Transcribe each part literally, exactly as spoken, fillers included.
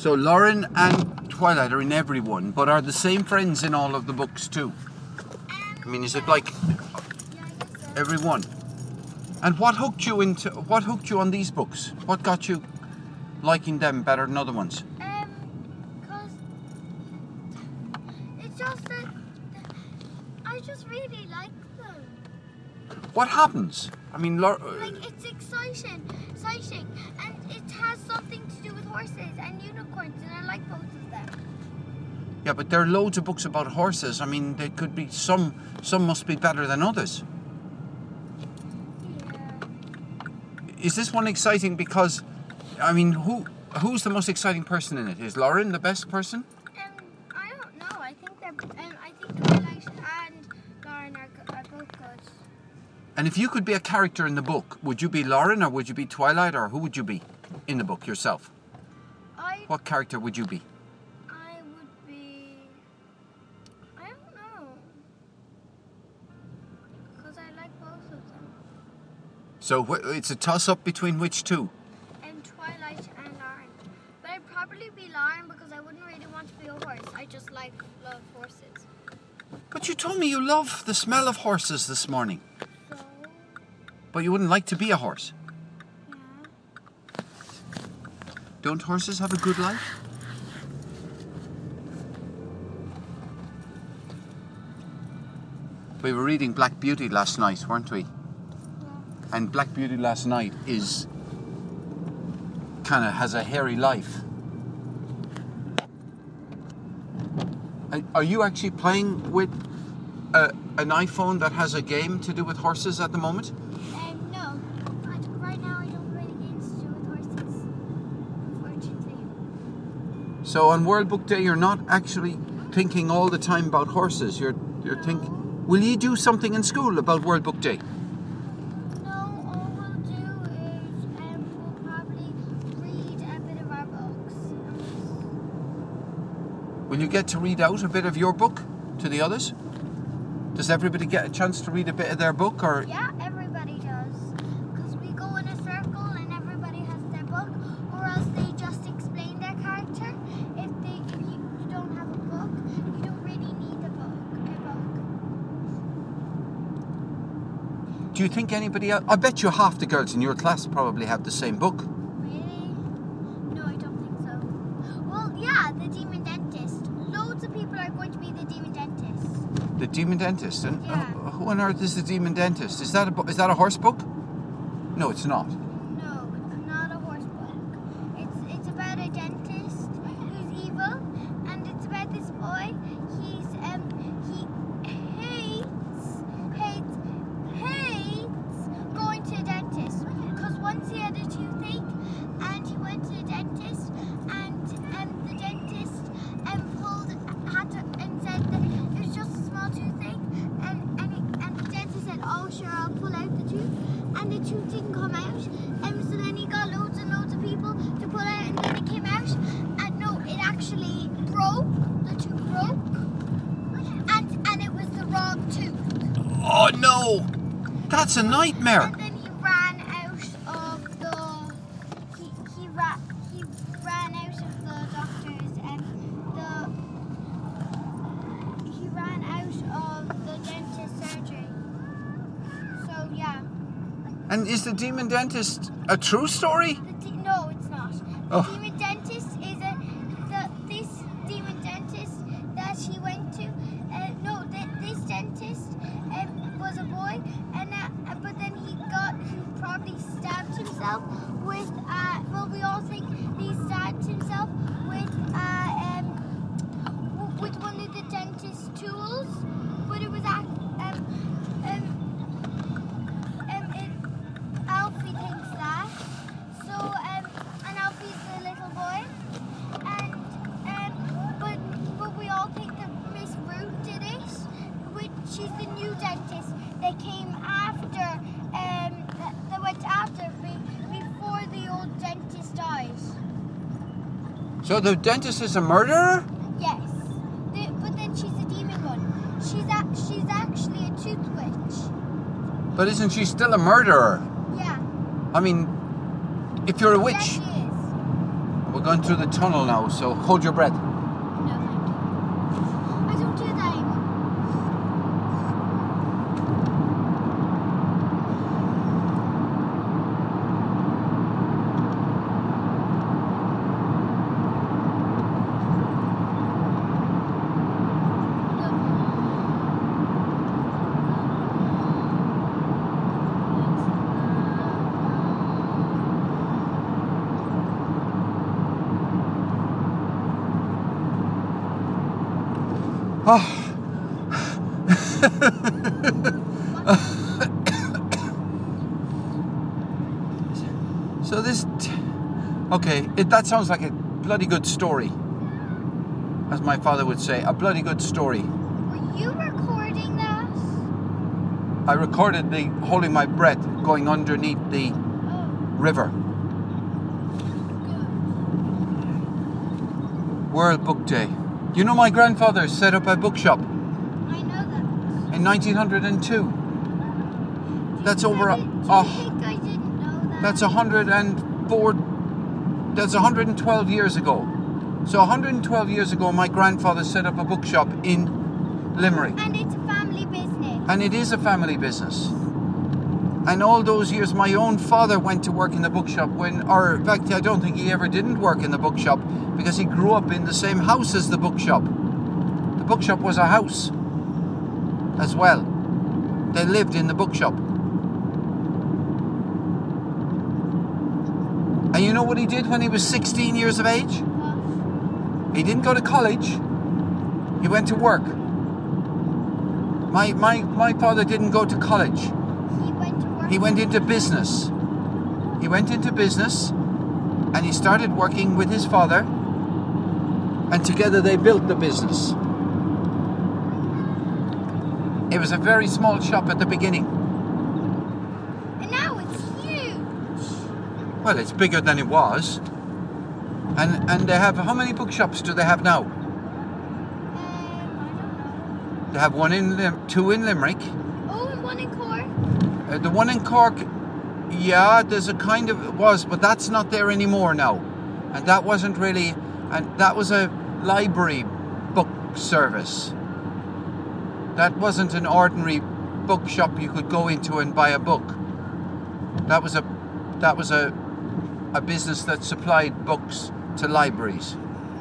So Lauren and Twilight are in every one, but are the same friends in all of the books too? I mean, is it like every one? And what hooked you into? What hooked you on these books? What got you liking them better than other ones? Um, cause it's just that I just really like them. What happens? I mean, Laura, Like it's exciting, exciting, and it has something to do with horses and unicorns, and I like both of them. yeah, but there are loads of books about horses. I mean, there could be some. Some must be better than others. Yeah. Is this one exciting because, I mean, who who's the most exciting person in it? Is Lauren the best person? Um, I don't know. I think they're. Um, I think Twilight and Lauren are, go- are both good. And if you could be a character in the book, would you be Lauren or would you be Twilight or who would you be in the book yourself? I. What character would you be? I would be. I don't know. Because I like both of them. So wh- it's a toss-up between which two? And Twilight and Lauren. But I'd probably be Lauren because I wouldn't really want to be a horse. I just like love horses. But you told me you love the smell of horses this morning. So, But you wouldn't like to be a horse. yeah. Don't horses have a good life? We were reading Black Beauty last night, weren't we? Yeah. And Black Beauty last night is kind of has a hairy life. Are- Are you actually playing with a, an iPhone that has a game to do with horses at the moment? Um, no. I, right now I don't play games to do with horses. Unfortunately. So on World Book Day, you're not actually thinking all the time about horses. You're you're thinking. Will you do something in school about World Book Day? No, all we'll do is um, we'll probably read a bit of our books. Will you get to read out a bit of your book to the others? Does everybody get a chance to read a bit of their book, or Yeah, everybody does. Because we go in a circle and everybody has their book, or else they just explain their character. If they if you, you don't have a book, you don't really need a book. A book. do you think anybody else? I bet you half the girls in your class probably have the same book. Really? No, I don't think so. Well, yeah, the demon dentist. Loads of people are going to be the demon dentist. The Demon Dentist. And Yeah. uh, who on earth is the Demon Dentist? Is that a bo- is that a horse book? No, it's not. No, it's not a horse book. It's it's about a dentist who's evil, and it's about this boy. He's um he hates hates hates going to a dentist because once he had a toothache and he went to the dentist and um the dentist um pulled had to and said that it was just a small toothache and and, it, and the dentist said, oh sure, I'll pull out the tooth, and the tooth didn't come out, and so then he got loads and loads of people to pull out, and then it came out, and no, it actually broke, the tooth broke, and and it was the wrong tooth. Oh no! That's a nightmare. And then he ran out of the he he ran he ran out of the doctors and the he ran out of the dentist surgery. So yeah. And is the Demon Dentist a true story? The de- no, it's not. The Oh. demon dentist is a the this demon dentist that he went to. Uh, no, th- this dentist um, was a boy, and uh, uh, but then he got he probably stabbed himself with. Uh, well, we all think he stabbed himself with uh, um, w- with one of the dentist's tools, but it was act- um um um it, Alfie thinks that. So um and Alfie's the little boy, and um but but we all think that Miss Root did it, which she's the new dentist. They came after um th- they went after me before the old dentist died. So the dentist is a murderer? Yes, the, but then she's a demon one. She's a, she's actually a tooth witch. But isn't she still a murderer? Yeah. I mean, if you're a Yeah, witch, she is. We're going through the tunnel now, so hold your breath. No, thank you. I don't do that anymore. Oh. So this, t okay, it, that sounds like a bloody good story, as my father would say, a bloody good story. Were you recording that? I recorded the holding my breath going underneath the Oh, river. good. World Book Day. You know my grandfather set up a bookshop I know that. in nineteen oh two. That's over a, I did- do you a think I didn't know that? That's a hundred and four. That's a hundred and twelve years ago. So a hundred and twelve years ago, my grandfather set up a bookshop in Limerick, And it's a family business. and it is a family business. And all those years, my own father went to work in the bookshop when, or in fact, I don't think he ever didn't work in the bookshop because he grew up in the same house as the bookshop. The bookshop was a house as well. They lived in the bookshop. And you know what he did when he was sixteen years of age? What? He didn't go to college. He went to work. My my my father didn't go to college. He went to work. He went into business. He went into business and he started working with his father, and together they built the business. It was a very small shop at the beginning. And now it's huge. Well, it's bigger than it was. And and they have, how many bookshops do they have now? Um, I don't know. They have one in Lim- two in Limerick. Oh, and one in Cork. Uh, the one in Cork, yeah, there's a kind of, it was, but that's not there anymore now. And that wasn't really, and that was a library book service. That wasn't an ordinary bookshop you could go into and buy a book. That was a, that was a, a business that supplied books to libraries.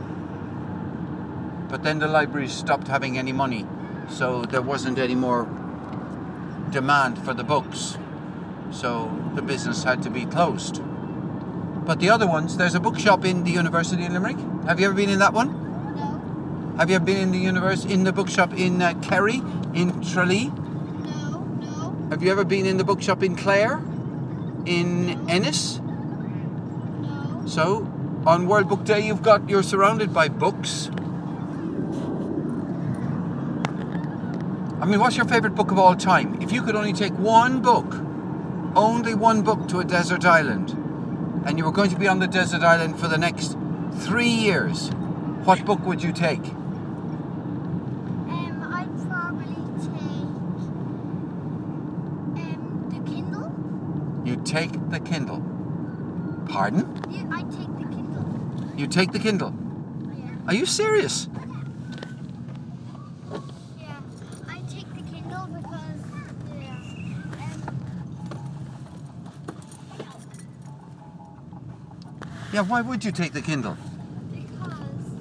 But then the libraries stopped having any money, so there wasn't any more demand for the books, so the business had to be closed. But the other ones, there's a bookshop in the University of Limerick. Have you ever been in that one? No. Have you ever been in the univers- in the bookshop in uh, Kerry, in Tralee? No. No. Have you ever been in the bookshop in Clare, in Ennis? No. So on World Book Day, you've got you're surrounded by books. I mean, what's your favorite book of all time? If you could only take one book, only one book to a desert island, and you were going to be on the desert island for the next three years, what book would you take? Um, I'd probably take um the Kindle. You take the Kindle. Pardon? You, I'd take the Kindle. You take the Kindle. Yeah. Are you serious? Yeah. I'd take the Kindle because yeah. Um, Yeah, why would you take the Kindle? because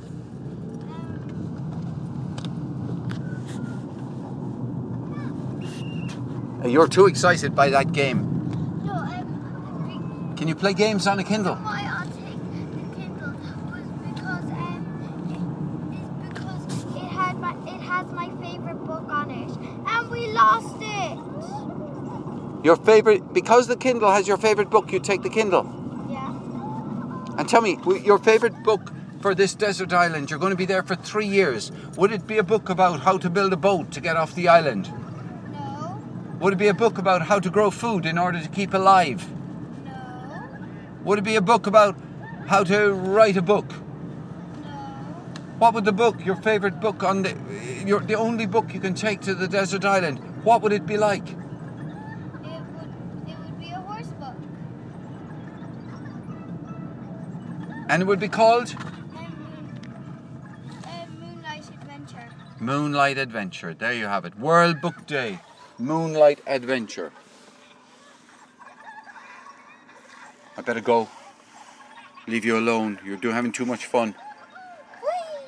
um You're too excited by that game. no um Can you play games on a Kindle? why I'll take the Kindle was because um it, is because it had my it has my favorite book on it and we lost it. Your favorite, because the Kindle has your favorite book, you take the Kindle. Yeah. And tell me, w- your favorite book for this desert island, you're going to be there for three years. Would it be a book about how to build a boat to get off the island? No. Would it be a book about how to grow food in order to keep alive? No. Would it be a book about how to write a book? No. What would the book, your favorite book on the, your, the only book you can take to the desert island, what would it be like? It would it would be a horse book. And it would be called Um, moon, uh, Moonlight Adventure. Moonlight Adventure. There you have it. World Book Day. Moonlight Adventure. I better go. Leave you alone. You're doing having too much fun.